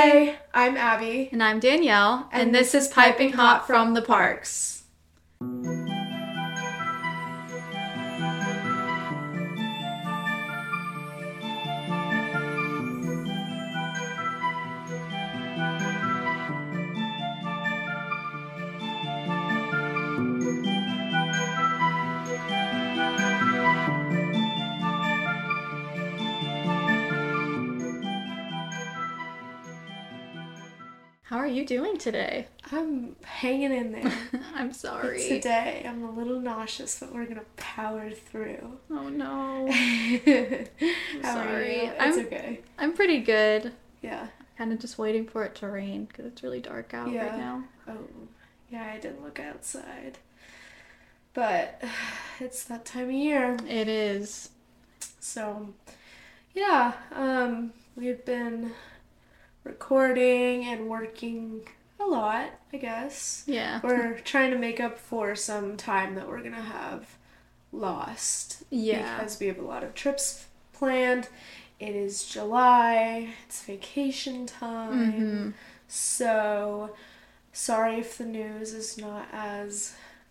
Hi, I'm Abby. And I'm Danielle, and this is Piping Hot from the Parks. How are you doing today? I'm hanging in there. I'm sorry. Today, I'm a little nauseous, but we're gonna power through. Oh no. How sorry. are you? It's okay. I'm pretty good. Yeah. Kind of just waiting for it to rain because it's really dark out right now. Oh, yeah, I didn't look outside. But it's that time of year. It is. So, yeah, we've been recording and working a lot, I guess. Yeah. We're trying to make up for some time that we're gonna have lost. Yeah. Because we have a lot of trips planned. It is July. It's vacation time. Mm-hmm. So, sorry if the news is not as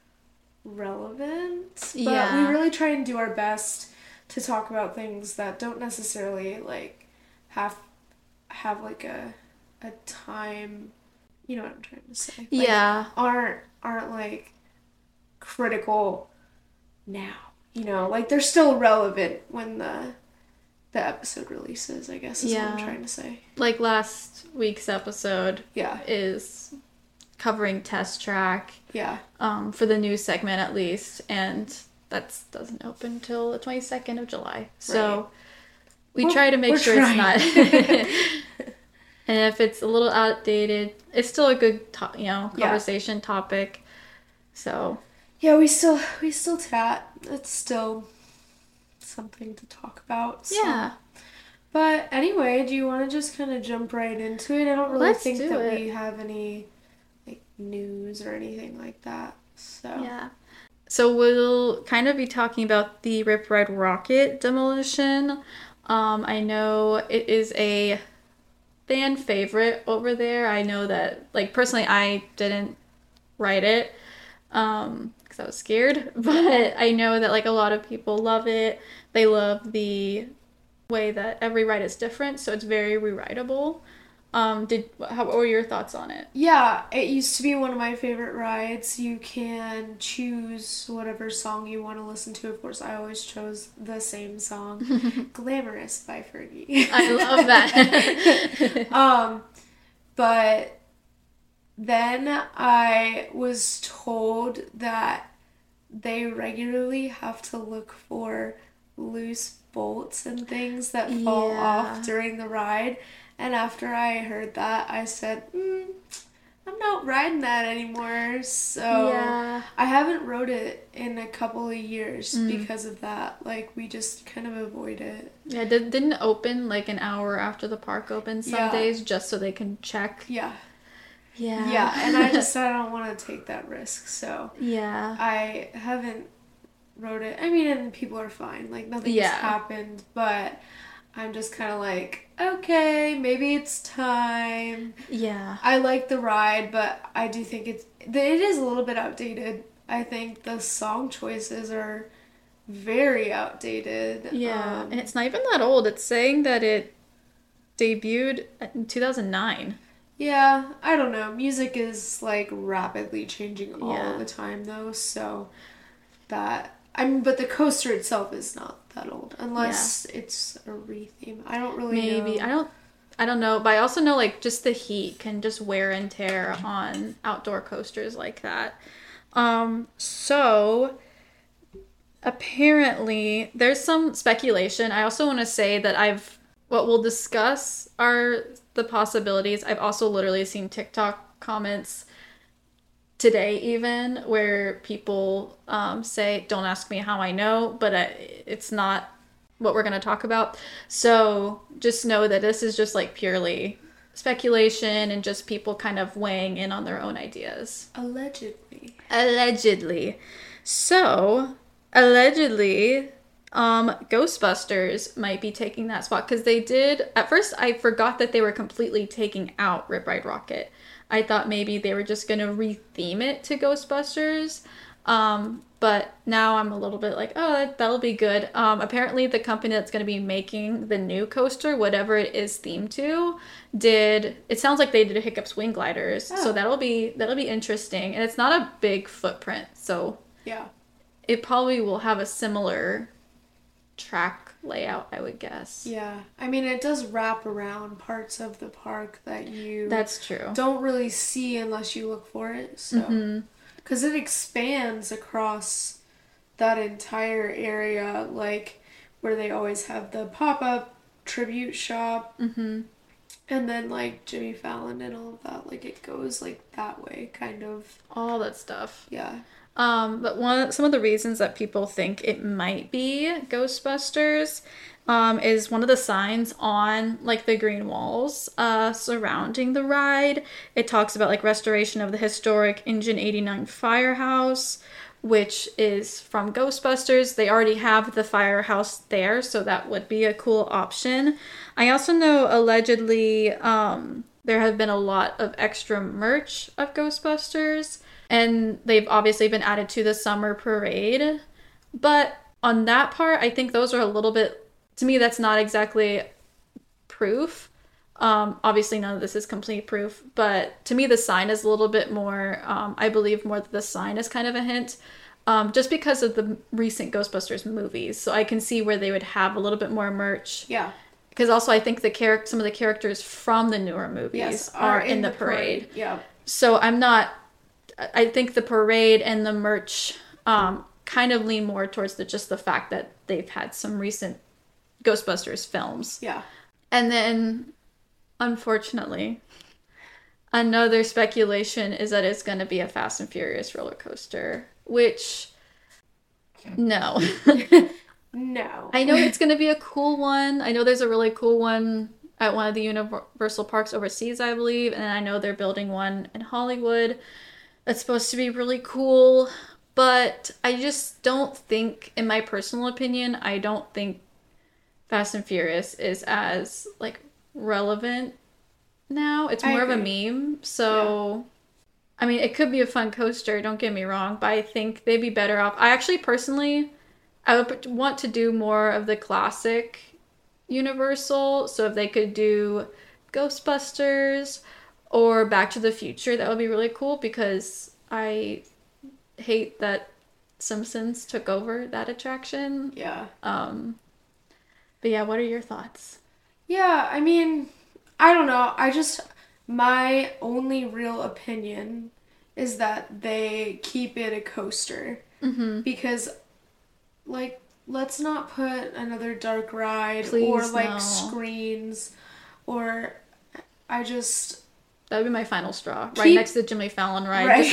relevant. But Yeah. we really try and do our best to talk about things that don't necessarily, like, have like a time, you know what I'm trying to say. Like, Yeah. aren't like critical now. You know, like they're still relevant when the episode releases, I guess is what I'm trying to say. Like last week's episode is covering Test Track. Yeah. For the news segment at least, and that doesn't open until the 22nd of July. So we try to make sure it's not. And if it's a little outdated, it's still a good conversation topic. So yeah, we still chat. It's still something to talk about. So. Yeah. But anyway, do you want to just kind of jump right into it? I don't really think that we have any like news or anything like that. So yeah. So we'll kind of be talking about the Rip Ride Rockit demolition. I know it is a fan favorite over there. I know that, like, personally, I didn't write it because I was scared, but I know that, like, a lot of people love it. They love the way that every ride is different, so it's very rewritable. What were your thoughts on it? Yeah, it used to be one of my favorite rides. You can choose whatever song you want to listen to. Of course, I always chose the same song, Glamorous by Fergie. I love that. But then I was told that they regularly have to look for loose bolts and things that fall off during the ride. And after I heard that, I said, I'm not riding that anymore. So I haven't rode it in a couple of years because of that. Like, we just kind of avoid it. Yeah, didn't it open like an hour after the park opens some days just so they can check? Yeah. Yeah. Yeah, and I just said I don't want to take that risk. So I haven't rode it. I mean, and people are fine. Like, nothing's happened. But I'm just kind of like, okay, maybe it's time. Yeah. I like the ride, but I do think it is a little bit outdated. I think the song choices are very outdated. Yeah, and it's not even that old. It's saying that it debuted in 2009. Yeah, I don't know. Music is, like, rapidly changing all the time, though, so that... but the coaster itself is not that old, unless it's a retheme. I don't really know. I don't know, but I also know, like, just the heat can just wear and tear on outdoor coasters like that. So apparently there's some speculation. I also want to say that what we'll discuss are the possibilities. I've also literally seen TikTok comments today even where people say, don't ask me how I know, but it's not what we're going to talk about. So just know that this is just like purely speculation and just people kind of weighing in on their own ideas. Allegedly. So allegedly Ghostbusters might be taking that spot because they did. At first, I forgot that they were completely taking out Rip Ride Rockit. I thought maybe they were just going to retheme it to Ghostbusters. But now I'm a little bit like, oh, that'll be good. Apparently, the company that's going to be making the new coaster, whatever it is themed to, it sounds like they did Hiccup's Wing Gliders. Oh. So that'll be interesting. And it's not a big footprint. So yeah, it probably will have a similar track layout, I would guess. Yeah. I mean, it does wrap around parts of the park that you That's true. Don't really see unless you look for it. So because it expands across that entire area, like where they always have the pop-up tribute shop. And then like Jimmy Fallon and all of that, like it goes like that way, kind of. All that stuff. Yeah. But some of the reasons that people think it might be Ghostbusters is one of the signs on like the green walls surrounding the ride. It talks about like restoration of the historic Engine 89 firehouse, which is from Ghostbusters. They already have the firehouse there, so that would be a cool option. I also know allegedly there have been a lot of extra merch of Ghostbusters. And they've obviously been added to the summer parade. But on that part, I think those are a little bit, to me, that's not exactly proof. Obviously, none of this is complete proof. But to me, the sign is a little bit more, I believe more that the sign is kind of a hint. Just because of the recent Ghostbusters movies. So I can see where they would have a little bit more merch. Yeah. Because also I think some of the characters from the newer movies are in the parade. Yeah. So I think the parade and the merch kind of lean more towards just the fact that they've had some recent Ghostbusters films. Yeah. And then, unfortunately, another speculation is that it's going to be a Fast and Furious roller coaster, which, no. No. I know it's going to be a cool one. I know there's a really cool one at one of the Universal parks overseas, I believe. And I know they're building one in Hollywood. That's supposed to be really cool, but I just don't think, in my personal opinion, I don't think Fast and Furious is as, like, relevant now. It's more of a meme, so, I mean, it could be a fun coaster, don't get me wrong, but I think they'd be better off. I actually, personally, I would want to do more of the classic Universal, so if they could do Ghostbusters or Back to the Future, that would be really cool because I hate that Simpsons took over that attraction. Yeah. But yeah, what are your thoughts? Yeah, I mean, I don't know. My only real opinion is that they keep it a coaster. Because, like, let's not put another dark ride or, like, screens or that would be my final straw. Right next to the Jimmy Fallon ride. Right.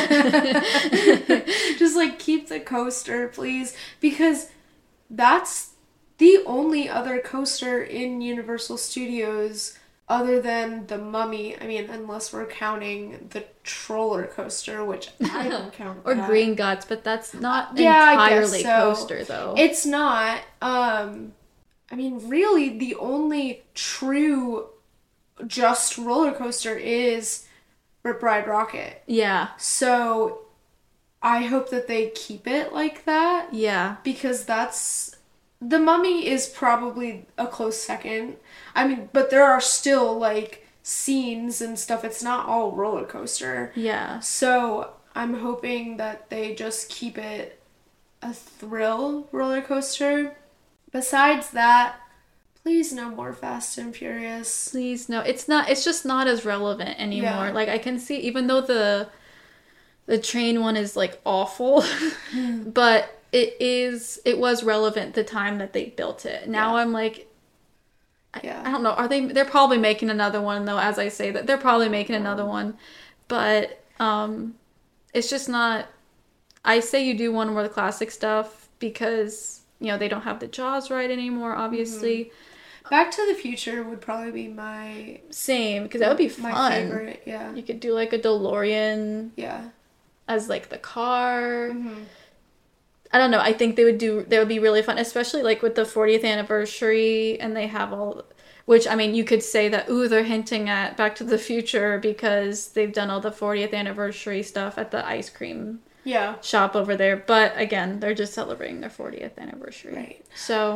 Just, like, keep the coaster, please. Because that's the only other coaster in Universal Studios other than the Mummy. I mean, unless we're counting the Troller Coaster, which I don't count Or that. Green Guts, but that's not entirely coaster, though. It's not. I mean, really, the only true just roller coaster is Rip Ride Rockit. Yeah. So I hope that they keep it like that. Yeah. Because the Mummy is probably a close second. I mean, but there are still like scenes and stuff. It's not all roller coaster. Yeah. So I'm hoping that they just keep it a thrill roller coaster. Besides that, please no more Fast and Furious. Please no. It's just not as relevant anymore. Yeah. Like I can see, even though the train one is like awful, but it was relevant the time that they built it. Now I'm like, I don't know. They're probably making another one though, as I say that. They're probably making another one. But it's just not, I say you do one more of the classic stuff because, you know, they don't have the Jaws ride anymore, obviously. Back to the Future would probably be my... Same, because that would be fun. My favorite, yeah. You could do like a DeLorean. Yeah. As like the car. I don't know. I think they would be really fun, especially like with the 40th anniversary, and they have all, which I mean, you could say that, ooh, they're hinting at Back to the Future because they've done all the 40th anniversary stuff at the ice cream shop over there. But again, they're just celebrating their 40th anniversary. Right. So,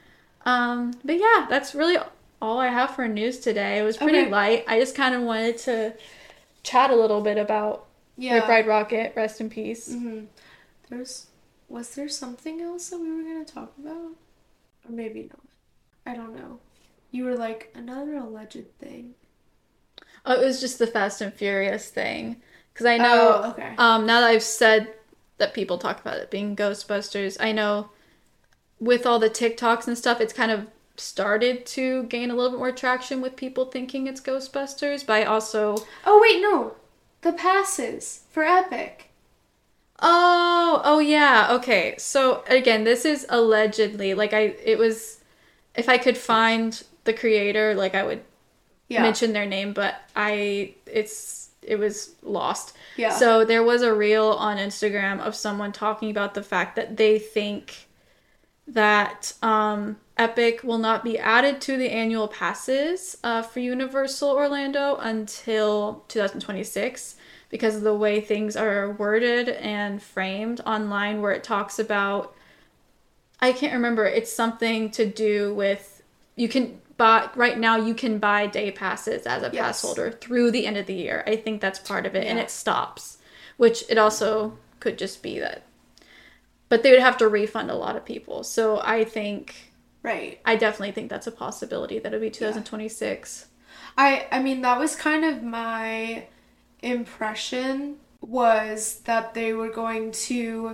but yeah, that's really all I have for news today. It was pretty light. I just kind of wanted to chat a little bit about Rip Ride Rockit, rest in peace. Mm-hmm. Was there something else that we were going to talk about? Or maybe not. I don't know. You were like, another alleged thing. Oh, it was just the Fast and Furious thing. Because I know, now that I've said that people talk about it being Ghostbusters, I know with all the TikToks and stuff, it's kind of started to gain a little bit more traction with people thinking it's Ghostbusters, but I also... Oh, wait, no. The passes for Epic. Oh, yeah, okay. So, again, this is allegedly, like, if I could find the creator, like, I would mention their name, but it was lost. Yeah. So there was a reel on Instagram of someone talking about the fact that they think that Epic will not be added to the annual passes for Universal Orlando until 2026 because of the way things are worded and framed online, where it talks about, I can't remember, it's something to do with, right now you can buy day passes as a pass holder through the end of the year. I think that's part of it, and it stops, which it also could just be that. But they would have to refund a lot of people. So I think, I definitely think that's a possibility that it'll be 2026. I mean, that was kind of my impression, was that they were going to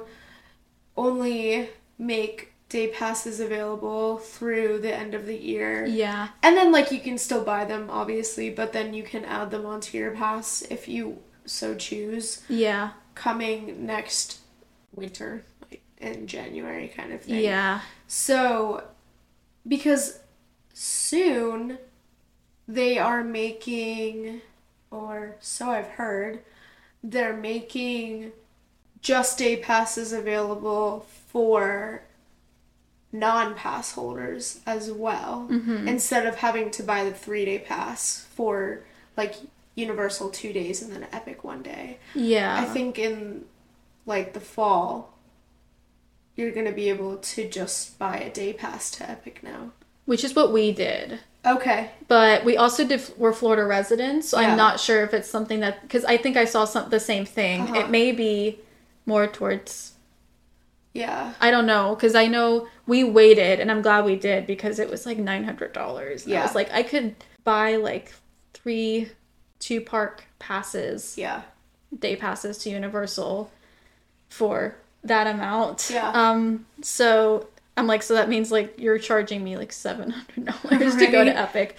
only make day passes available through the end of the year. Yeah. And then, like, you can still buy them, obviously, but then you can add them onto your pass if you so choose. Yeah. Coming next winter, like in January kind of thing. Yeah. So, because soon they are making, or so I've heard, they're making just day passes available for non-pass holders as well, instead of having to buy the 3-day pass for like Universal 2 days and then Epic 1 day. Yeah. I think in like the fall you're gonna be able to just buy a day pass to Epic now. Which is what we did. Okay. But we also were Florida residents, so I'm not sure if it's something that, because I think I saw the same thing. It may be more towards... Yeah. I don't know, because I know we waited, and I'm glad we did, because it was like $900. Yeah. I was like, I could buy like 3 2-park passes. Yeah. Day passes to Universal for that amount. Yeah. So I'm like, so that means like you're charging me like $700 to go to Epic.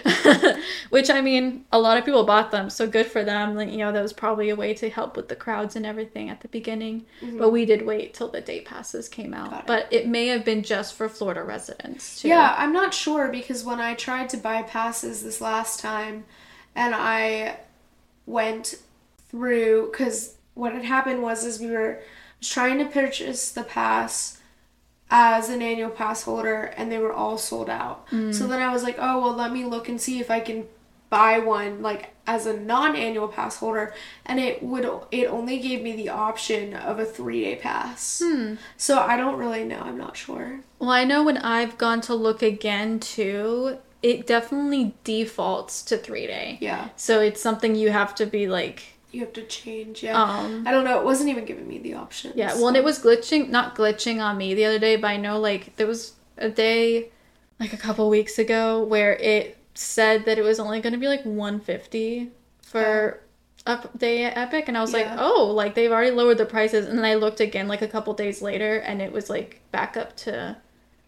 Which, I mean, a lot of people bought them, so good for them. Like, that was probably a way to help with the crowds and everything at the beginning. But we did wait till the day passes came out. But it may have been just for Florida residents too. Yeah, I'm not sure, because when I tried to buy passes this last time and I went through, because what had happened was I was trying to purchase the pass as an annual pass holder and they were all sold out. So then I was like, oh, well, let me look and see if I can buy one like as a non-annual pass holder, and it only gave me the option of a 3-day pass. So I don't really know. I'm not sure. Well, I know when I've gone to look again too, it definitely defaults to 3-day. Yeah. So it's something you have to be like... You have to change, I don't know. It wasn't even giving me the option. Yeah, well, and it was not glitching on me the other day, but I know, like, there was a day, like, a couple weeks ago where it said that it was only going to be, like, $150 for a day at Epic, and I was like, oh, like, they've already lowered the prices, and then I looked again, like, a couple days later, and it was, like, back up to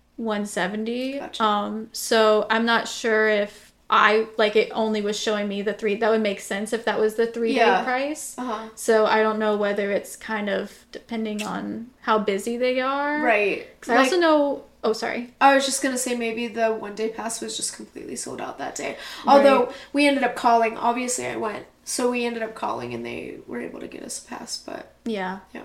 $170. Gotcha. So I'm not sure if it only was showing me the 3. That would make sense if that was the 3-day price. So I don't know whether it's kind of depending on how busy they are. Right. Because I also know... Oh, sorry. I was just going to say maybe the 1-day pass was just completely sold out that day. Although we ended up calling. Obviously, I went. So we ended up calling and they were able to get us a pass, but... Yeah.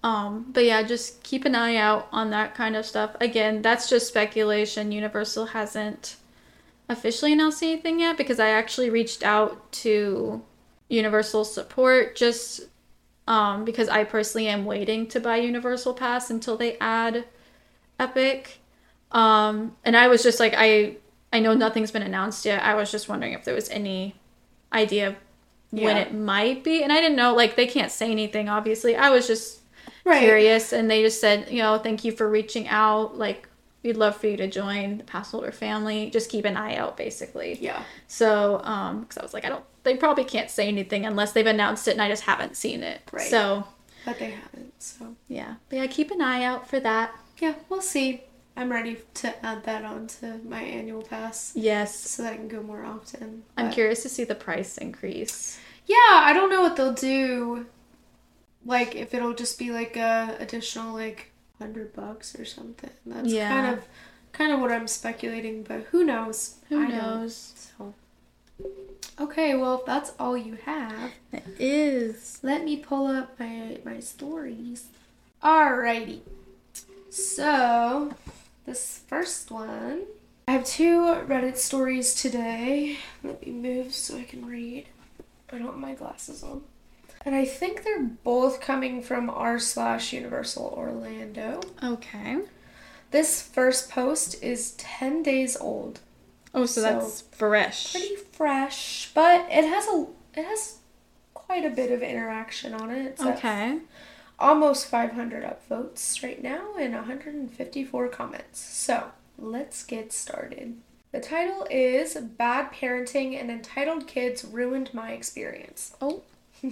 But yeah, just keep an eye out on that kind of stuff. Again, that's just speculation. Universal hasn't officially announced anything yet because I actually reached out to Universal support just because I personally am waiting to buy Universal Pass until they add Epic. And I was just like, I know nothing's been announced yet. I was just wondering if there was any idea of when it might be. And I didn't know, like, they can't say anything, obviously. I was just curious. And they just said, thank you for reaching out. Like, we'd love for you to join the pass holder family. Just keep an eye out, basically. Yeah. So, because I was like, they probably can't say anything unless they've announced it and I just haven't seen it. Right. So. But they haven't, so. Yeah. But yeah, keep an eye out for that. Yeah, we'll see. I'm ready to add that onto my annual pass. Yes. So that I can go more often. I'm curious to see the price increase. Yeah, I don't know what they'll do. Like, if it'll just be like a additional like $100 or something. That's kind of what I'm speculating, but who knows? Who knows? So. Okay, well, if that's all you have. It is. Let me pull up my stories. Alrighty. So, this first one. I have 2 Reddit stories today. Let me move so I can read. I don't have my glasses on. And I think they're both coming from r/Universal Orlando. Okay. This first post is 10 days old. Oh, so that's fresh. Pretty fresh, but it has quite a bit of interaction on it. It's okay. Almost 500 upvotes right now and 154 comments. So, let's get started. The title is Bad Parenting and Entitled Kids Ruined My Experience. Oh.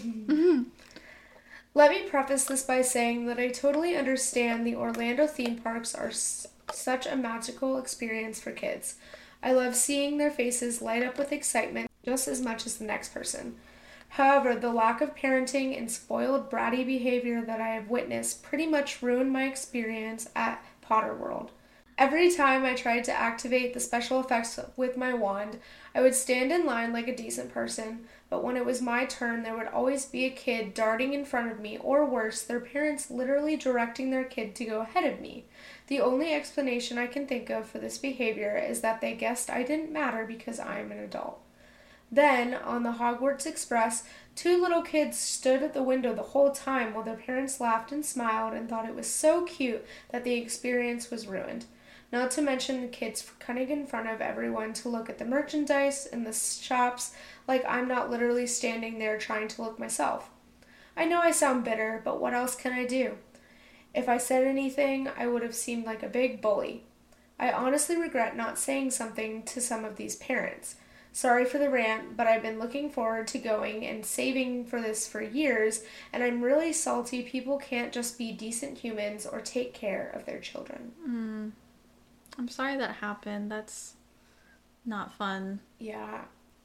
Let me preface this by saying that I totally understand the Orlando theme parks are such a magical experience for kids. I love seeing their faces light up with excitement just as much as the next person. However, the lack of parenting and spoiled bratty behavior that I have witnessed pretty much ruined my experience at Potter World. Every time I tried to activate the special effects with my wand, I would stand in line like a decent person, but when it was my turn, there would always be a kid darting in front of me, or worse, their parents literally directing their kid to go ahead of me. The only explanation I can think of for this behavior is that they guessed I didn't matter because I am an adult. Then, on the Hogwarts Express, 2 little kids stood at the window the whole time while their parents laughed and smiled and thought it was so cute that the experience was ruined. Not to mention the kids cutting in front of everyone to look at the merchandise in the shops like I'm not literally standing there trying to look myself. I know I sound bitter, but what else can I do? If I said anything, I would have seemed like a big bully. I honestly regret not saying something to some of these parents. Sorry for the rant, but I've been looking forward to going and saving for this for years, and I'm really salty people can't just be decent humans or take care of their children. I'm sorry that happened. That's not fun. Yeah.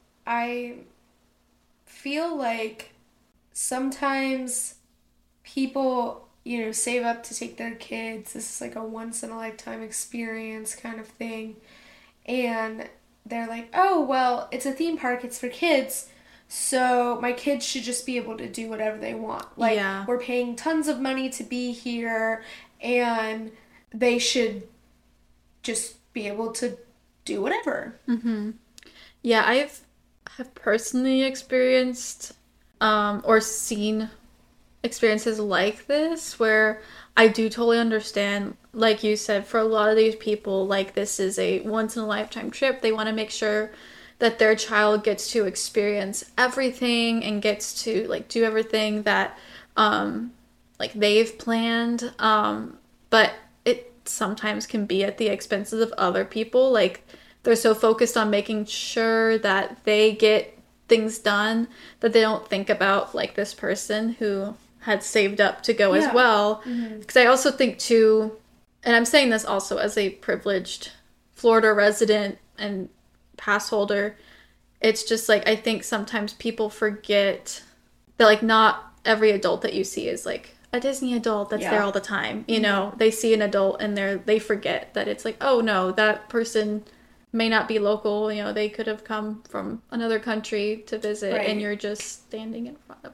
I feel like sometimes people, save up to take their kids. This is like a once-in-a-lifetime experience kind of thing. And they're like, oh, well, it's a theme park. It's for kids. So my kids should just be able to do whatever they want. Like, we're paying tons of money to be here, and they should just be able to do whatever. Mm-hmm. Yeah, I have personally experienced or seen experiences like this where I do totally understand, like you said, for a lot of these people, like, this is a once-in-a-lifetime trip. They want to make sure that their child gets to experience everything and gets to, like, do everything that, like, they've planned. But it sometimes can be at the expenses of other people. Like, they're so focused on making sure that they get things done that they don't think about, like, this person who had saved up to go as well. Because I also think too, and I'm saying this also as a privileged Florida resident and pass holder, it's just like, I think sometimes people forget that, like, not every adult that you see is like a Disney adult that's there all the time. They see an adult and they forget that it's like, oh no, that person may not be local. They could have come from another country to visit, and you're just standing in front of them.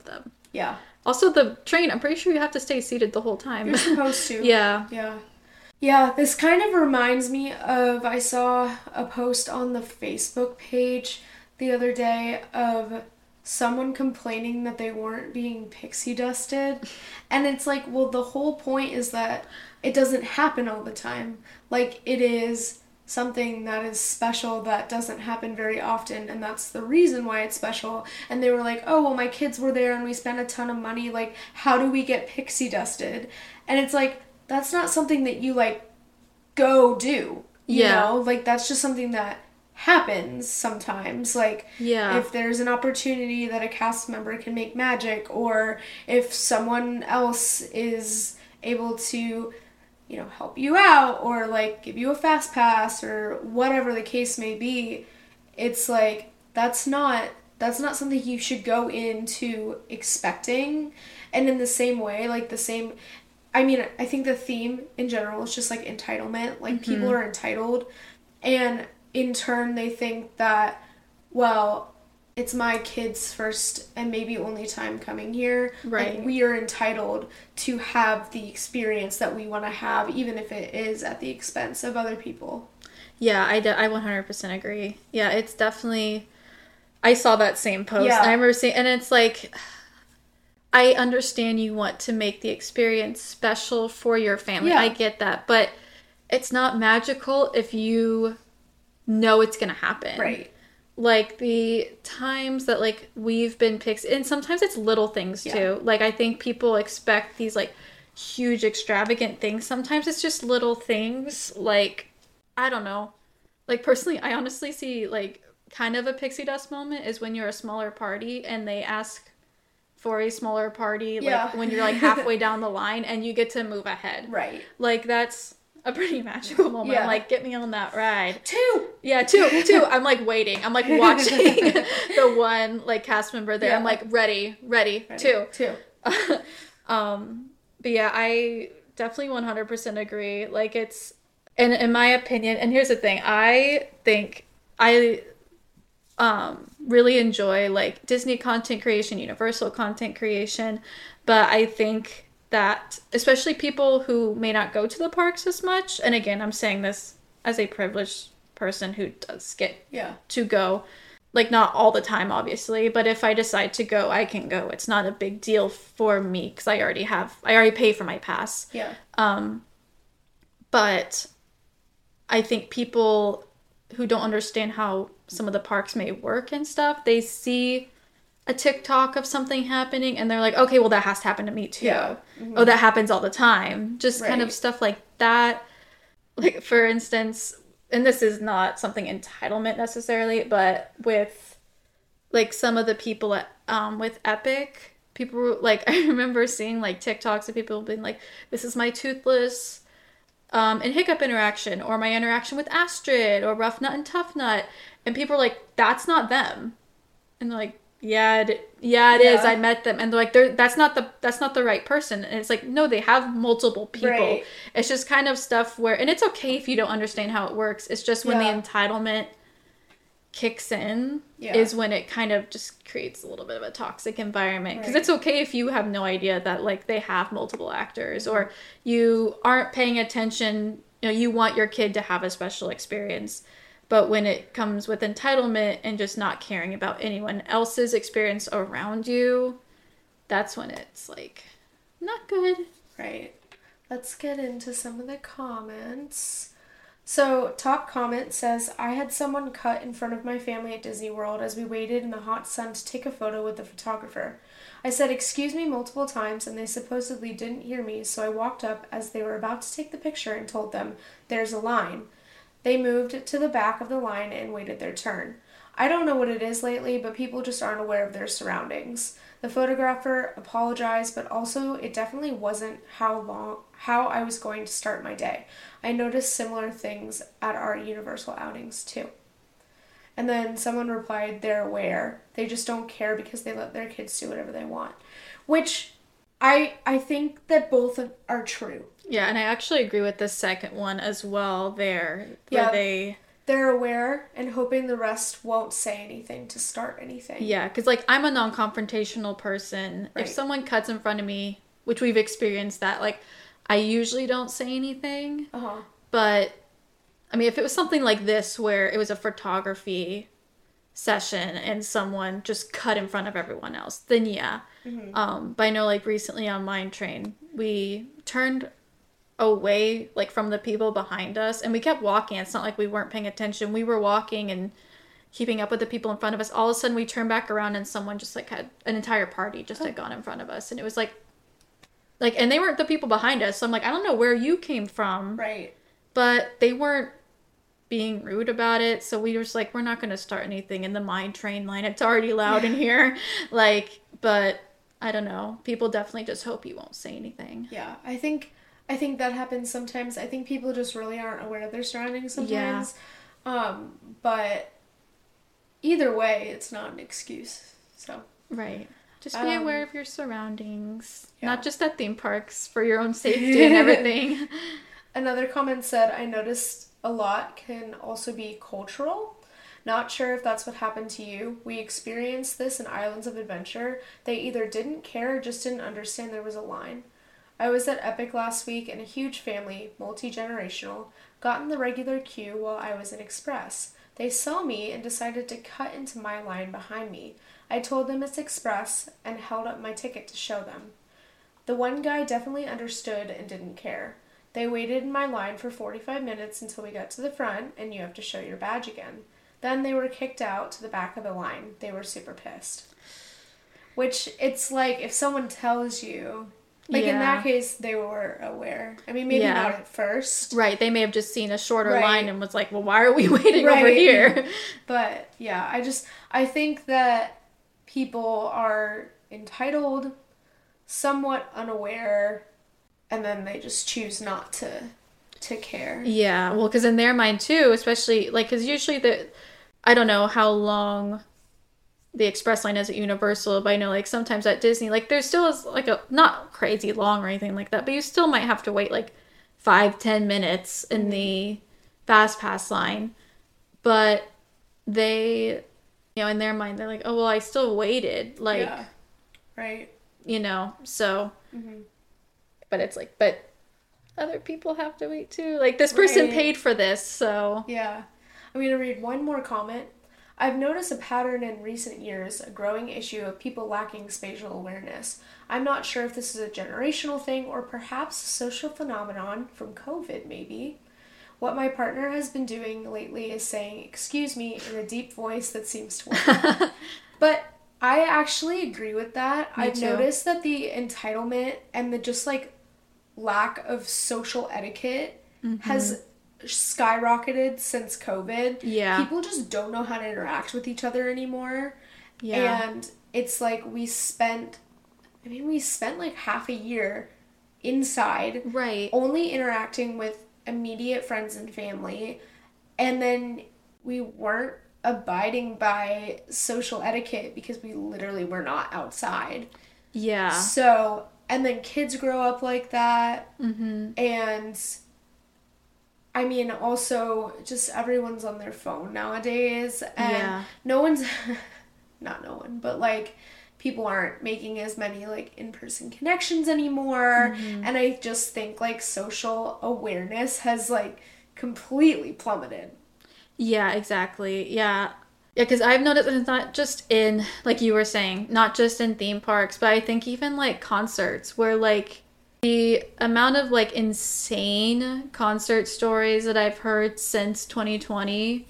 Yeah. Also, the train, I'm pretty sure you have to stay seated the whole time. You're supposed to. Yeah. Yeah. Yeah, this kind of reminds me of, I saw a post on the Facebook page the other day of someone complaining that they weren't being pixie dusted. And it's like, well, the whole point is that it doesn't happen all the time. Like, it is something that is special that doesn't happen very often, and that's the reason why it's special. And they were like, oh, well, my kids were there and we spent a ton of money. Like, how do we get pixie dusted? And it's like, that's not something that you, like, go do, you know? Like, that's just something that happens sometimes. Like, if there's an opportunity that a cast member can make magic, or if someone else is able to, you know, help you out, or, like, give you a fast pass, or whatever the case may be, it's like, that's not something you should go into expecting. And in the same way, like, I mean, I think the theme in general is just, like, entitlement. Like, people are entitled, and in turn they think that, well, it's my kid's first and maybe only time coming here. Right. Like, we are entitled to have the experience that we want to have, even if it is at the expense of other people. Yeah, I 100% agree. Yeah, it's definitely... I saw that same post. Yeah. And I remember seeing... And it's like... I understand you want to make the experience special for your family. Yeah. I get that. But it's not magical if you know it's going to happen. Right. Like, the times that, like, we've been picked... And sometimes it's little things, too. Like, I think people expect these, like, huge, extravagant things. Sometimes it's just little things. Like, I don't know. Like, personally, I honestly see, like, kind of a pixie dust moment is when you're a smaller party and they ask for a smaller party, like, when you're, like, halfway down the line and you get to move ahead. Right. Like, that's a pretty magical moment. Yeah. Like, get me on that ride. 2! Yeah, two. I'm, like, waiting. I'm, like, watching the one, like, cast member there. Yeah. I'm, like, ready. 2. 2. But yeah, I definitely 100% agree. Like, it's... And in my opinion, and here's the thing, I think I really enjoy, like, Disney content creation, Universal content creation, but I think that especially people who may not go to the parks as much, and again, I'm saying this as a privileged person who does get to go, like, not all the time, obviously, but if I decide to go, I can go. It's not a big deal for me because I already pay for my pass. Yeah. But I think people who don't understand how some of the parks may work and stuff, they see a TikTok of something happening and they're like, okay, well, that has to happen to me too. Yeah. Mm-hmm. Oh, that happens all the time. Just kind of stuff like that. Like, for instance, and this is not something entitlement necessarily, but with, like, some of the people at with Epic, people were, like, I remember seeing, like, TikToks of people being like, this is my Toothless and Hiccup interaction, or my interaction with Astrid, or Rough Nut and Tough Nut, and people are like, that's not them, and they're like, yeah, it is. I met them, and they're like, that's not the right person, and it's like, no, they have multiple people. Right. It's just kind of stuff where, and it's okay if you don't understand how it works. It's just when the entitlement kicks in is when it kind of just creates a little bit of a toxic environment, because it's okay if you have no idea that, like, they have multiple actors, or you aren't paying attention, you know, you want your kid to have a special experience, but when it comes with entitlement and just not caring about anyone else's experience around you, that's when it's, like, not good. Right. Let's get into some of the comments. So, top comment says, I had someone cut in front of my family at Disney World as we waited in the hot sun to take a photo with the photographer. I said, excuse me, multiple times, and they supposedly didn't hear me, so I walked up as they were about to take the picture and told them, there's a line. They moved to the back of the line and waited their turn. I don't know what it is lately, but people just aren't aware of their surroundings. The photographer apologized, but also it definitely wasn't how I was going to start my day. I noticed similar things at our Universal outings too. And then someone replied, they're aware. They just don't care because they let their kids do whatever they want. Which I think that both are true. Yeah, and I actually agree with the second one as well there. Where they're aware and hoping the rest won't say anything to start anything. Yeah, because, like, I'm a non-confrontational person. Right. If someone cuts in front of me, which we've experienced that, like, I usually don't say anything. Uh-huh. But, I mean, if it was something like this where it was a photography session and someone just cut in front of everyone else, then yeah. But I know, like, recently on Mine Train, we turned away, like, from the people behind us, and we kept walking. It's not like we weren't paying attention. We were walking and keeping up with the people in front of us. All of a sudden, we turned back around and someone just, like, had an entire party just had gone in front of us. And it was like, and they weren't the people behind us. So I'm like, I don't know where you came from. Right. But they weren't being rude about it. So we were just like, we're not going to start anything in the Mine Train line. It's already loud in here. Like, but I don't know. People definitely just hope you won't say anything. Yeah. I think that happens sometimes. I think people just really aren't aware of their surroundings sometimes. Yeah. But either way, it's not an excuse. So. Right. Just be aware of your surroundings. Yeah. Not just at theme parks, for your own safety and everything. Another comment said, I noticed a lot can also be cultural. Not sure if that's what happened to you. We experienced this in Islands of Adventure. They either didn't care or just didn't understand there was a line. I was at Epic last week and a huge family, multi-generational, got in the regular queue while I was in Express. They saw me and decided to cut into my line behind me. I told them it's Express and held up my ticket to show them. The one guy definitely understood and didn't care. They waited in my line for 45 minutes until we got to the front and you have to show your badge again. Then they were kicked out to the back of the line. They were super pissed. Which, it's like, if someone tells you, like in that case, they were aware. I mean, maybe not at first. Right, they may have just seen a shorter line and was like, well, why are we waiting over here? But, yeah, I think that people are entitled, somewhat unaware, and then they just choose not to care. Yeah, well, because in their mind, too, especially, like, because usually I don't know how long the express line is at Universal, but I know, like, sometimes at Disney, like, there still is, like, not crazy long or anything like that, but you still might have to wait, like, 5-10 minutes in the Fast Pass line. But they, you know, in their mind, they're like, oh, well, I still waited. Like, yeah. Right. You know, so... Mm-hmm. But it's like, but other people have to wait too. Like, this person paid for this, so... Yeah. I'm going to read one more comment. I've noticed a pattern in recent years, a growing issue of people lacking spatial awareness. I'm not sure if this is a generational thing or perhaps a social phenomenon from COVID, maybe. What my partner has been doing lately is saying, excuse me, in a deep voice that seems to work. But I actually agree with that. I've noticed that the entitlement and the just, like, lack of social etiquette has skyrocketed since COVID. Yeah. People just don't know how to interact with each other anymore. Yeah. And it's like we spent like half a year inside. Right. Only interacting with immediate friends and family. And then we weren't abiding by social etiquette because we literally were not outside. Yeah. So, and then kids grow up like that. Mm-hmm. And I mean, also, just everyone's on their phone nowadays. And no one's, not no one, but, like, people aren't making as many, like, in-person connections anymore. Mm-hmm. And I just think, like, social awareness has, like, completely plummeted. Yeah, exactly. Yeah. Yeah, because I've noticed it's not just in, like you were saying, not just in theme parks, but I think even, like, concerts where, like, the amount of, like, insane concert stories that I've heard since 2020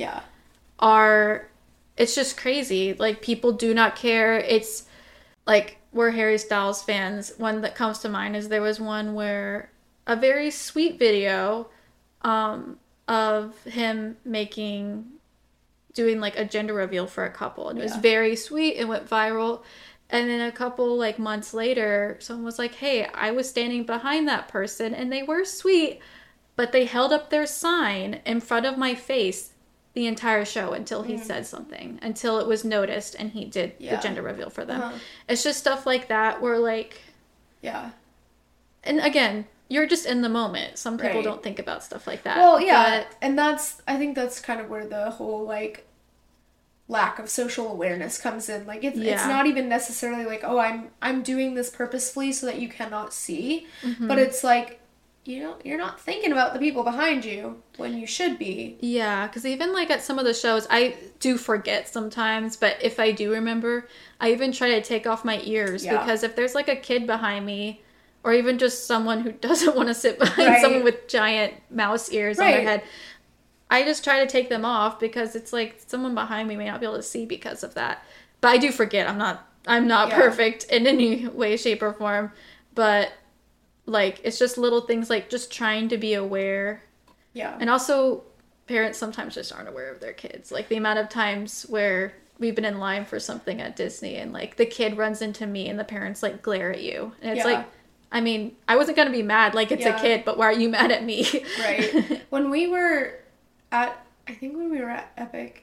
it's just crazy. Like, people do not care. It's, like, we're Harry Styles fans. One that comes to mind is there was one where a very sweet video of him doing, like, a gender reveal for a couple. And it was very sweet. It went viral. And then a couple, like, months later, someone was like, hey, I was standing behind that person, and they were sweet, but they held up their sign in front of my face the entire show until he said something, until it was noticed, and he did the gender reveal for them. It's just stuff like that where, like... Yeah. And again, you're just in the moment. Some people Right. don't think about stuff like that. Well, yeah, But and I think that's kind of where the whole like lack of social awareness comes in. Like it's Yeah. not even necessarily like, oh, I'm doing this purposefully so that you cannot see, Mm-hmm. but it's like, you know, you're not thinking about the people behind you when you should be. yeah, because even like at some of the shows, I do forget sometimes, but if I do remember, I even try to take off my ears Yeah. because if there's like a kid behind me, or even just someone who doesn't want to sit behind Right. someone with giant mouse ears on their Right. head, I just try to take them off because it's like someone behind me may not be able to see because of that. But I do forget. I'm not Yeah. perfect in any way, shape, or form. But like it's just little things like just trying to be aware. Yeah. And also parents sometimes just aren't aware of their kids. Like the amount of times where we've been in line for something at Disney and like the kid runs into me and the parents like glare at you. And it's Yeah. like, I mean, I wasn't going to be mad like it's Yeah. a kid, but why are you mad at me? Right. When we were at, I think when we were at Epic,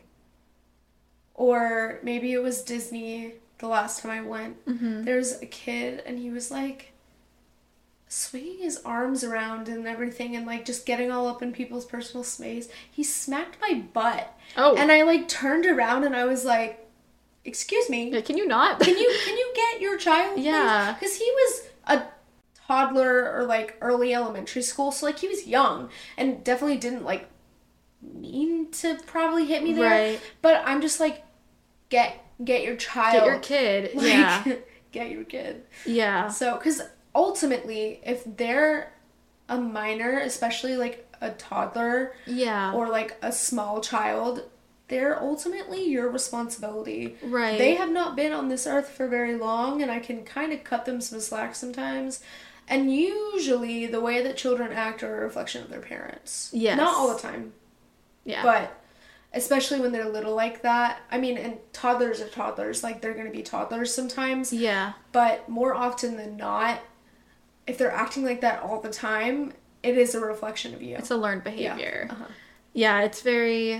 or maybe it was Disney the last time I went, there was a kid and he was like swinging his arms around and everything and like just getting all up in people's personal space. He smacked my butt. Oh. And I like turned around and I was like, excuse me. Yeah, can you not? Can you get your child? Yeah. Because he was a toddler or like early elementary school, so like he was young and definitely didn't like mean to probably hit me there. Right. But I'm just like, get your child. Get your kid. Like, Yeah. get your kid. Yeah. So, because ultimately, if they're a minor, especially like a toddler Yeah. or like a small child, they're ultimately your responsibility. Right. They have not been on this earth for very long, and I can kind of cut them some slack sometimes. And usually, the way that children act are a reflection of their parents. Yes. Not all the time, Yeah. but especially when they're little like that. I mean, and toddlers are toddlers. Like, they're going to be toddlers sometimes. Yeah. But more often than not, if they're acting like that all the time, it is a reflection of you. It's a learned behavior. Uh-huh. Yeah, it's very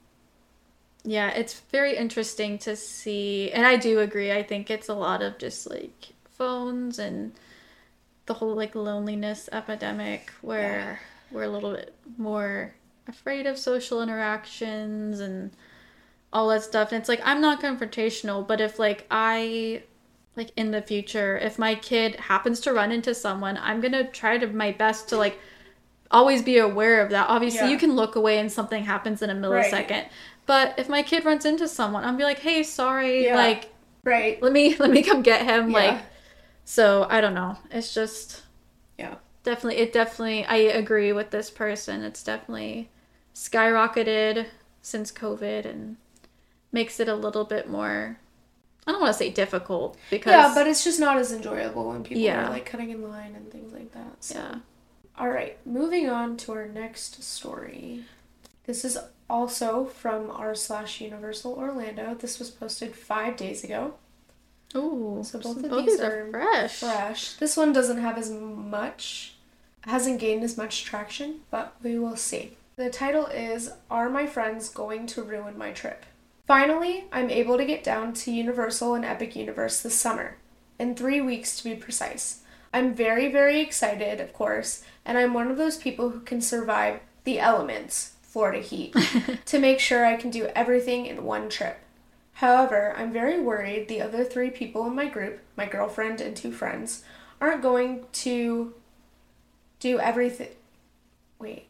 interesting to see. And I do agree. I think it's a lot of just like phones and the whole like loneliness epidemic where we're a little bit more afraid of social interactions and all that stuff. And it's like I'm not confrontational, but if like like in the future, if my kid happens to run into someone, I'm going to try to my best to like always be aware of that. Obviously, Yeah. you can look away and something happens in a millisecond. Right. But if my kid runs into someone, I'll be like, "Hey, sorry. Yeah. Like, Right. let me come get him." Yeah. Like, so I don't know. It's just Yeah. definitely I agree with this person. It's definitely skyrocketed since COVID and makes it a little bit more, I don't want to say difficult because Yeah, but it's just not as enjoyable when people Yeah. are like cutting in line and things like that. So. yeah. All right, moving on to our next story. This is also from r/Universal Orlando. This was posted 5 days ago. Ooh, So both of these these are are fresh. This one doesn't have hasn't gained as much traction, but we will see. The title is Are My Friends Going to Ruin My Trip? Finally, I'm able to get down to Universal and Epic Universe this summer, in 3 weeks to be precise. I'm very, very excited, of course, and I'm one of those people who can survive the elements, Florida heat, to make sure I can do everything in one trip. However, I'm very worried the other 3 people in my group, my girlfriend and 2 friends, aren't going to do everything. Wait.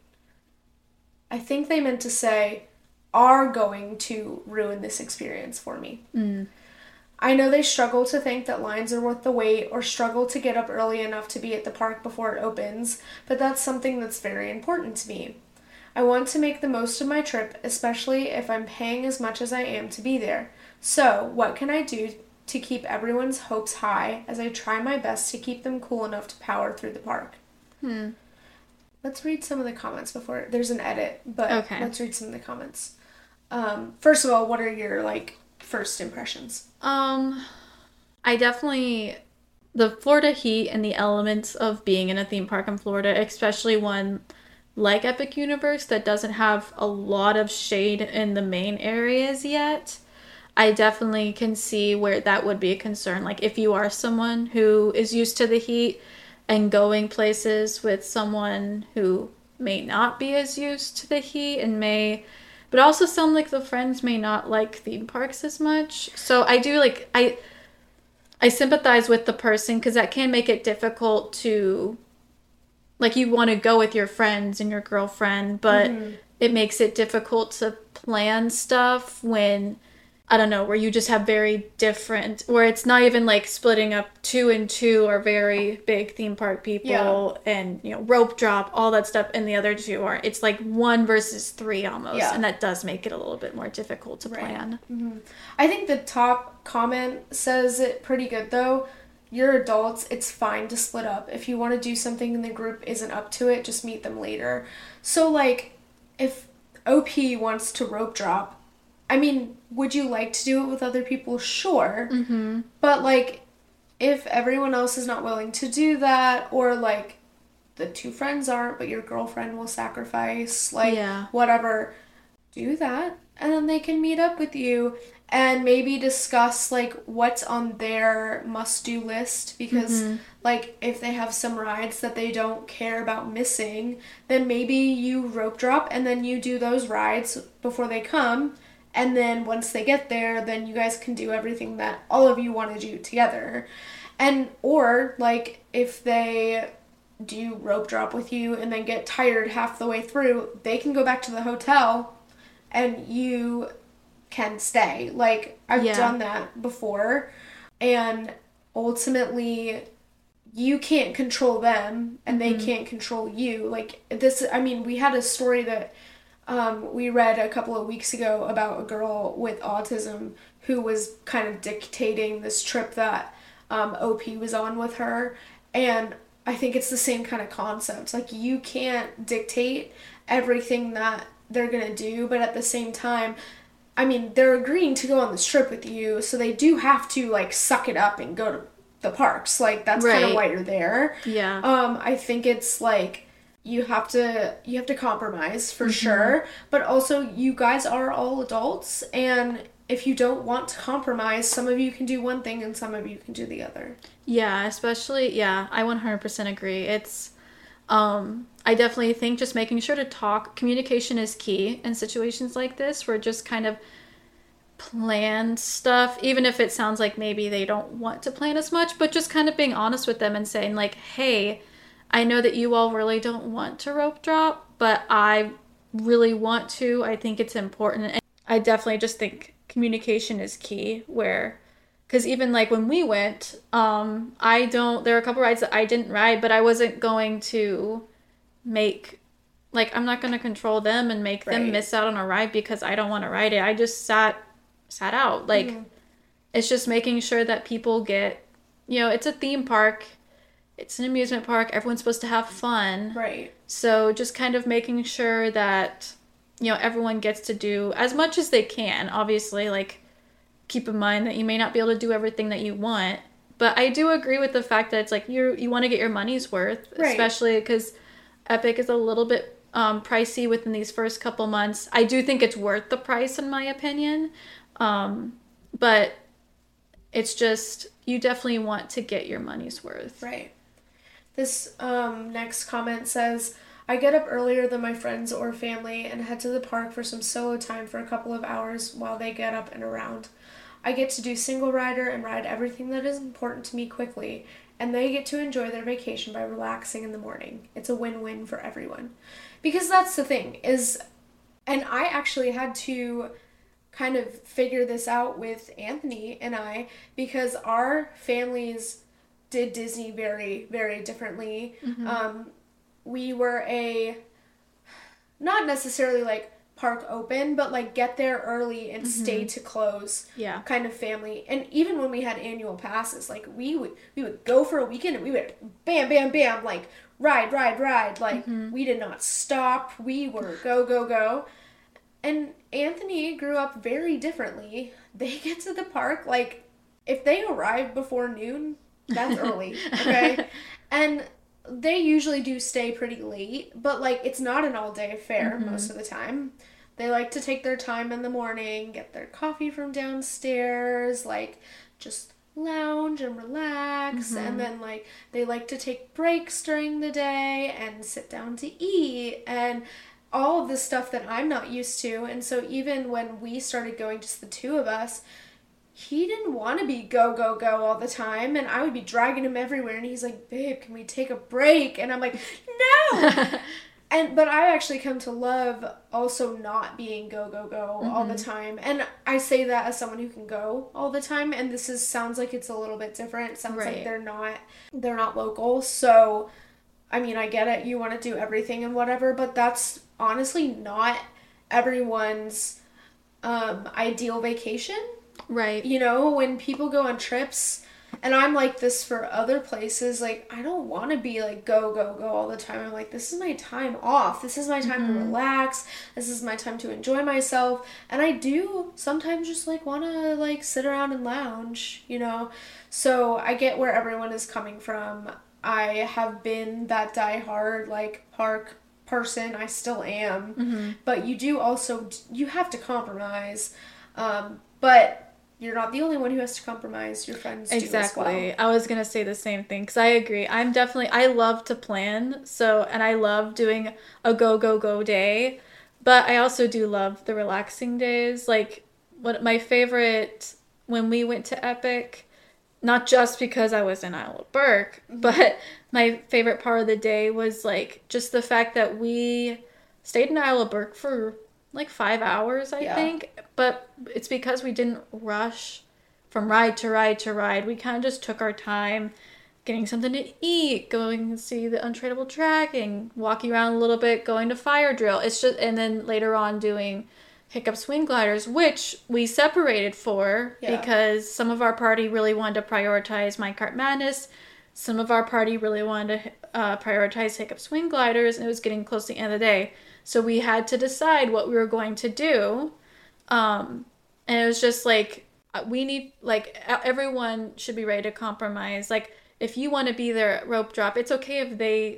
I think they meant to say, are going to ruin this experience for me. I know they struggle to think that lines are worth the wait or struggle to get up early enough to be at the park before it opens, but that's something that's very important to me. I want to make the most of my trip, especially if I'm paying as much as I am to be there. So, what can I do to keep everyone's hopes high as I try my best to keep them cool enough to power through the park? Let's read some of the comments before. There's an edit, but Okay. let's read some of the comments. First of all, what are your, first impressions? I definitely, the Florida heat and the elements of being in a theme park in Florida, especially one like Epic Universe that doesn't have a lot of shade in the main areas yet, I definitely can see where that would be a concern. Like if you are someone who is used to the heat, and going places with someone who may not be as used to the heat and but also sound like the friends may not like theme parks as much. So I do like, I sympathize with the person because that can make it difficult to, like, you want to go with your friends and your girlfriend, but it makes it difficult to plan stuff when, I don't know, where you just have very different, where it's not even like splitting up 2 and 2 are very big theme park people and, you know, rope drop, all that stuff, and the other 2 aren't. It's like 1 versus 3 almost, and that does make it a little bit more difficult to plan. I think the top comment says it pretty good though. You're adults, it's fine to split up. If you want to do something and the group isn't up to it, just meet them later. So like, if OP wants to rope drop, I mean, would you like to do it with other people? Sure. But, like, if everyone else is not willing to do that, or, like, the 2 friends aren't, but your girlfriend will sacrifice, like, whatever, do that. And then they can meet up with you and maybe discuss, like, what's on their must-do list. Because, like, if they have some rides that they don't care about missing, then maybe you rope drop and then you do those rides before they come. And then once they get there, then you guys can do everything that all of you want to do together. And, or, like, if they do rope drop with you and then get tired half the way through, they can go back to the hotel and you can stay. Like, I've done that before. And ultimately, you can't control them and they can't control you. Like, this, I mean, we had a story that we read a couple of weeks ago about a girl with autism who was kind of dictating this trip that OP was on with her. And I think it's the same kind of concept. Like, you can't dictate everything that they're going to do, but at the same time, I mean, they're agreeing to go on this trip with you, so they do have to, like, suck it up and go to the parks. Like, that's kind of why you're there. I think it's, like, you have to compromise for sure, but also you guys are all adults, and if you don't want to compromise, some of you can do one thing and some of you can do the other. Yeah, especially, I 100% agree. It's, I definitely think just making sure to talk, communication is key in situations like this, where just kind of plan stuff, even if it sounds like maybe they don't want to plan as much, but just kind of being honest with them and saying, like, hey, I know that you all really don't want to rope drop, but I really want to. I think it's important. And I definitely just think communication is key, because even like when we went, there are a couple rides that I didn't ride, but I wasn't going to I'm not going to control them and make them miss out on a ride because I don't want to ride it. I just sat out. Like, it's just making sure that people get, it's a theme park. It's an amusement park. Everyone's supposed to have fun. Right. So just kind of making sure that, everyone gets to do as much as they can. Obviously, like, keep in mind that you may not be able to do everything that you want. But I do agree with the fact that it's like you want to get your money's worth. Right. Especially because Epic is a little bit pricey within these first couple months. I do think it's worth the price, in my opinion. But it's just, you definitely want to get your money's worth. Right. This next comment says, I get up earlier than my friends or family and head to the park for some solo time for a couple of hours while they get up and around. I get to do single rider and ride everything that is important to me quickly, and they get to enjoy their vacation by relaxing in the morning. It's a win-win for everyone. Because that's the thing, and I actually had to kind of figure this out with Anthony and I, because our families did Disney very, very differently. We were not necessarily like park open, but like get there early and stay to close kind of family. And even when we had annual passes, like we would go for a weekend and we would bam, bam, bam, like ride. Like we did not stop. We were go. And Anthony grew up very differently. They get to the park, like if they arrive before noon, that's early, okay? And they usually do stay pretty late, but like it's not an all-day affair most of the time. They like to take their time in the morning, get their coffee from downstairs, like just lounge and relax, and then like they like to take breaks during the day and sit down to eat and all of the stuff that I'm not used to. And so even when we started going, just the two of us, he didn't want to be go, go, go all the time. And I would be dragging him everywhere. And he's like, babe, can we take a break? And I'm like, no. But I actually come to love also not being go, go, go all the time. And I say that as someone who can go all the time. And this sounds like it's a little bit different. It sounds like they're not local. So, I mean, I get it. You want to do everything and whatever, but that's honestly not everyone's ideal vacation. Right. You know, when people go on trips, and I'm like this for other places, like, I don't want to be like go, go, go all the time. I'm like, this is my time off. This is my time to relax. This is my time to enjoy myself. And I do sometimes just like want to like sit around and lounge, you know? So I get where everyone is coming from. I have been that diehard like park person. I still am. But you do also, you have to compromise. But you're not the only one who has to compromise. Your friends do as well. I was going to say the same thing because I agree. I love to plan. So, and I love doing a go, go, go day. But I also do love the relaxing days. Like, what my favorite, when we went to Epic, not just because I was in Isle of Burke, but my favorite part of the day was like just the fact that we stayed in Isle of Burke for like 5 hours, I think. But it's because we didn't rush from ride to ride to ride. We kind of just took our time getting something to eat, going to see the Untradeable Dragon, walking around a little bit, going to fire drill. It's just, and then later on doing Hiccup Swing Gliders, which we separated for because some of our party really wanted to prioritize Minecart Madness. Some of our party really wanted to prioritize Hiccup Swing Gliders, and it was getting close to the end of the day. So we had to decide what we were going to do. And it was just like, we need, like, everyone should be ready to compromise. Like, if you want to be there at rope drop, it's okay if they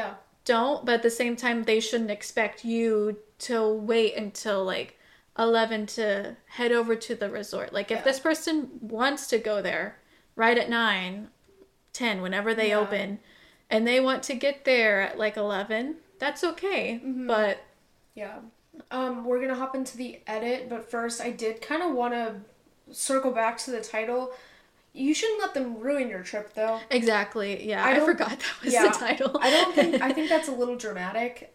don't, but at the same time, they shouldn't expect you to wait until, like, 11 to head over to the resort. Like, if this person wants to go there right at 9, 10, whenever they open, and they want to get there at, like, 11... that's okay, but... yeah. We're going to hop into the edit, but first I did kind of want to circle back to the title. You shouldn't let them ruin your trip, though. Exactly, yeah. I forgot that was the title. I think that's a little dramatic.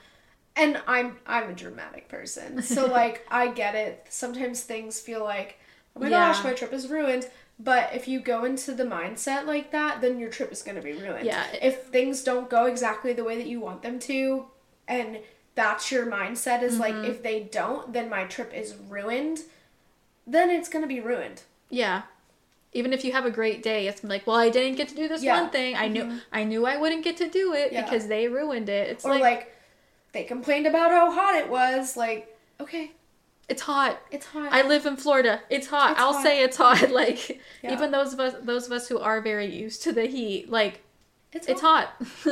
And I'm a dramatic person, so, like, I get it. Sometimes things feel like, oh my gosh, my trip is ruined. But if you go into the mindset like that, then your trip is going to be ruined. Yeah. If things don't go exactly the way that you want them to, and that's your mindset is like, if they don't, then my trip is ruined, then it's going to be ruined. Yeah. Even if you have a great day, it's like, well, I didn't get to do this one thing. I knew I wouldn't get to do it because they ruined it. It's or like, they complained about how hot it was. Like, okay. It's hot. It's hot. I live in Florida. It's hot. I'll say it's hot. Like, even those of us who are very used to the heat, like, it's hot.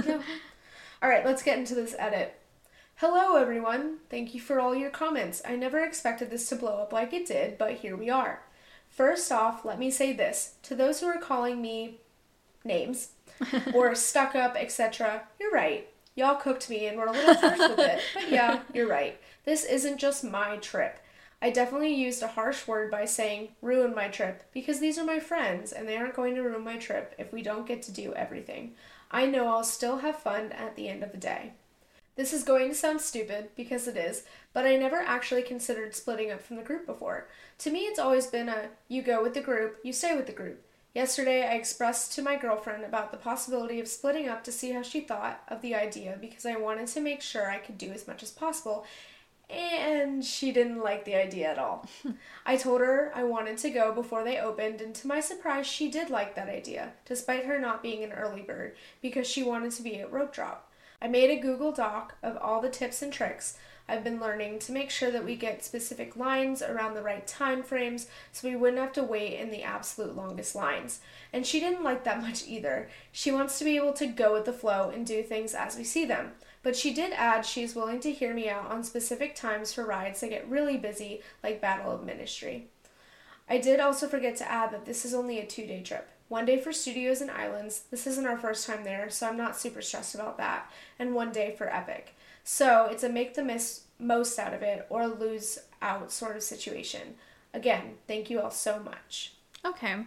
All right, let's get into this edit. Hello, everyone. Thank you for all your comments. I never expected this to blow up like it did, but here we are. First off, let me say this. To those who are calling me names or stuck up, etc., you're right. Y'all cooked me and were a little harsh with it. But yeah, you're right. This isn't just my trip. I definitely used a harsh word by saying ruin my trip because these are my friends and they aren't going to ruin my trip if we don't get to do everything. I know I'll still have fun at the end of the day. This is going to sound stupid because it is, but I never actually considered splitting up from the group before. To me, it's always been a you go with the group, you stay with the group. Yesterday, I expressed to my girlfriend about the possibility of splitting up to see how she thought of the idea because I wanted to make sure I could do as much as possible. And she didn't like the idea at all. I told her I wanted to go before they opened, and to my surprise, she did like that idea, despite her not being an early bird, because she wanted to be at rope drop. I made a Google Doc of all the tips and tricks I've been learning to make sure that we get specific lines around the right time frames so we wouldn't have to wait in the absolute longest lines. And she didn't like that much either. She wants to be able to go with the flow and do things as we see them. But she did add she's willing to hear me out on specific times for rides that get really busy, like Battle of Ministry. I did also forget to add that this is only a 2-day trip. 1 day for studios and islands. This isn't our first time there, so I'm not super stressed about that. And 1 day for Epic. So it's a make the most out of it or lose out sort of situation. Again, thank you all so much. Okay.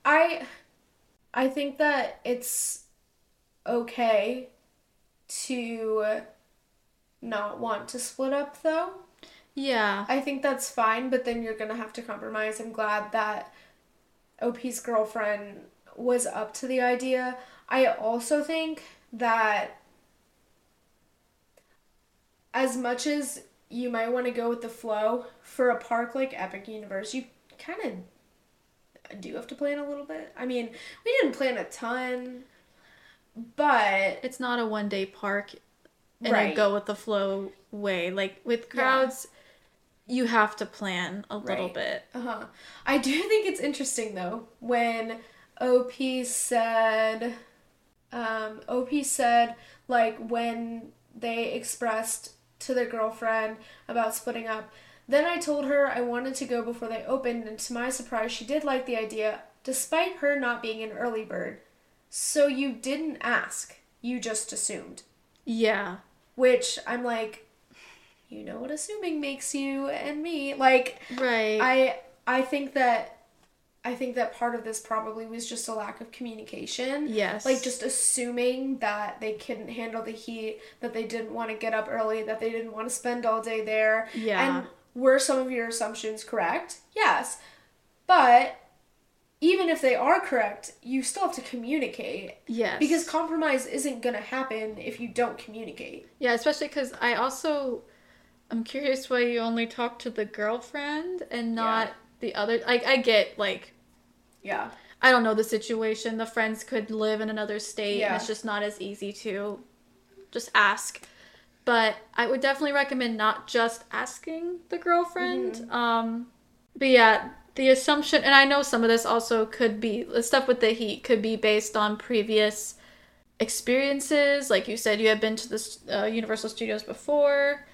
I think that it's okay to not want to split up, though. Yeah. I think that's fine, but then you're gonna have to compromise. I'm glad that OP's girlfriend was up to the idea. I also think that as much as you might want to go with the flow, for a park like Epic Universe, you kind of do have to plan a little bit. I mean, we didn't plan a ton, but It's not a 1 day park in right. a go with the flow way. Like with crowds, you have to plan a little bit. I do think it's interesting though when OP said like when they expressed to their girlfriend about splitting up. Then I told her I wanted to go before they opened, and to my surprise, she did like the idea, despite her not being an early bird. So you didn't ask, you just assumed. Yeah. Which I'm like, you know what assuming makes you and me. Like, right. I think that part of this probably was just a lack of communication. Yes. Like just assuming that they couldn't handle the heat, that they didn't want to get up early, that they didn't want to spend all day there. Yeah. And were some of your assumptions correct? Yes. But even if they are correct, you still have to communicate. Yes. Because compromise isn't going to happen if you don't communicate. Yeah, especially because I'm curious why you only talk to the girlfriend and not the other. Like, I get, like, yeah, I don't know the situation. The friends could live in another state, yeah. and it's just not as easy to just ask. But I would definitely recommend not just asking the girlfriend. Mm-hmm. But yeah, the assumption, and I know some of this also could be, the stuff with the heat could be based on previous experiences. Like you said, you had been to the Universal Studios before.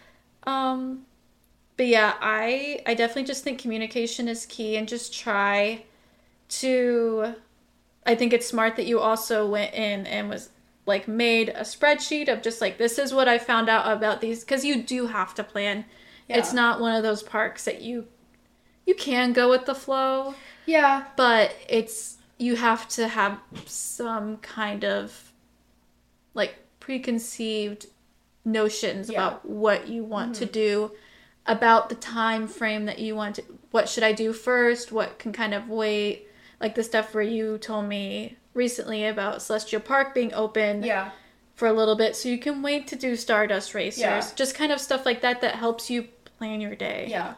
But yeah, I definitely just think communication is key, and just try to, I think it's smart that you also went in and was like made a spreadsheet of just like, this is what I found out about these, because you do have to plan. Yeah. It's not one of those parks that you can go with the flow. Yeah. But you have to have some kind of like preconceived notions about what you want to do, about the time frame that you want to, what should I do first, what can kind of wait, like the stuff where you told me recently about Celestial Park being open for a little bit, so you can wait to do Stardust Racers, just kind of stuff like that helps you plan your day. Yeah.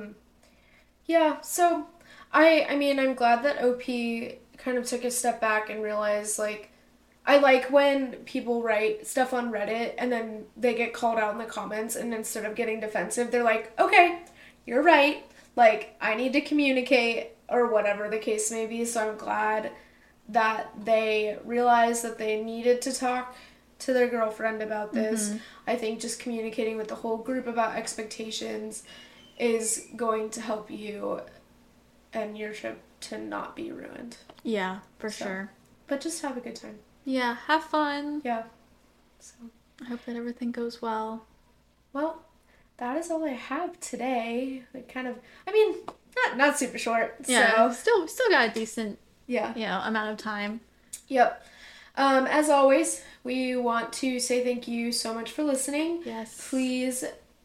Yeah, so I mean, I'm glad that OP kind of took a step back and realized, like, I like when people write stuff on Reddit and then they get called out in the comments, and instead of getting defensive, they're like, okay, you're right. Like, I need to communicate, or whatever the case may be. So I'm glad that they realized that they needed to talk to their girlfriend about this. I think just communicating with the whole group about expectations is going to help you and your trip to not be ruined. Yeah, for sure. But just have a good time. Yeah, have fun. Yeah. So I hope that everything goes well. Well, that is all I have today. Like, kind of, I mean, not super short. Yeah, so still got a decent amount of time. Yep. As always, we want to say thank you so much for listening. Yes. Please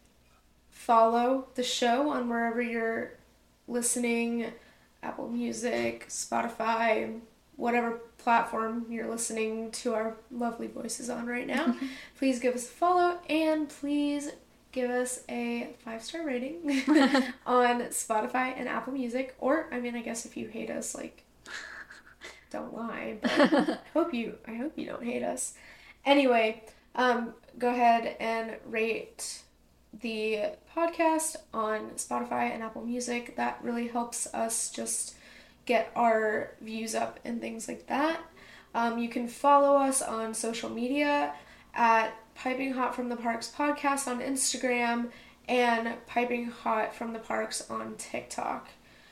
follow the show on wherever you're listening, Apple Music, Spotify, whatever platform you're listening to our lovely voices on right now. Please give us a follow, and please give us a 5-star rating on Spotify and Apple Music. Or, I mean, I guess if you hate us, like, don't lie, but I hope you don't hate us. Anyway, go ahead and rate the podcast on Spotify and Apple Music. That really helps us just get our views up and things like that. You can follow us on social media at Piping Hot from the Parks Podcast on Instagram and Piping Hot from the Parks on TikTok.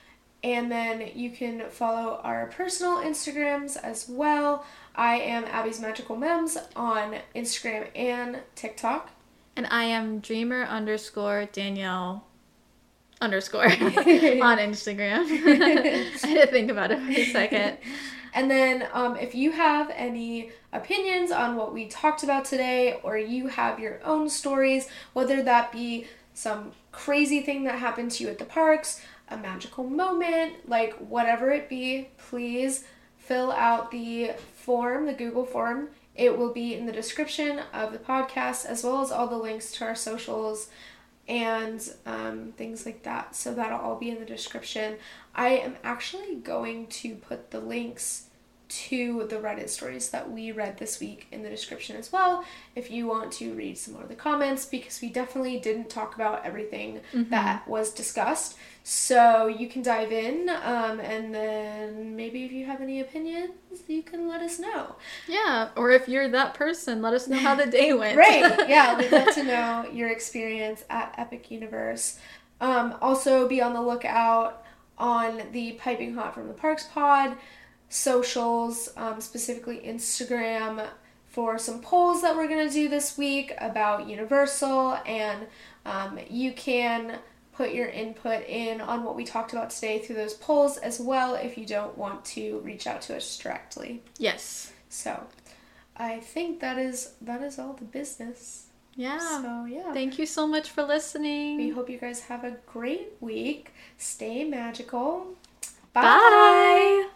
And then you can follow our personal Instagrams as well. I am Abby's Magical Mems on Instagram and TikTok. And I am dreamer_Danielle_ on Instagram. I had to think about it for a second. And then if you have any opinions on what we talked about today, or you have your own stories, whether that be some crazy thing that happened to you at the parks, a magical moment, like whatever it be, please fill out the form, the Google form. It will be in the description of the podcast, as well as all the links to our socials and things like that. So that'll all be in the description. I am actually going to put the links to the Reddit stories that we read this week in the description as well, if you want to read some more of the comments, because we definitely didn't talk about everything that was discussed. So you can dive in, and then maybe if you have any opinions, you can let us know. Yeah, or if you're that person, let us know how the day went. Right, yeah, we'd love to know your experience at Epic Universe. Also, be on the lookout on the Piping Hot from the Parks pod socials, specifically Instagram, for some polls that we're going to do this week about Universal, and you can put your input in on what we talked about today through those polls as well if you don't want to reach out to us directly. Yes. So I think that is all the business. Yeah. So, yeah. Thank you so much for listening. We hope you guys have a great week. Stay magical. Bye. Bye.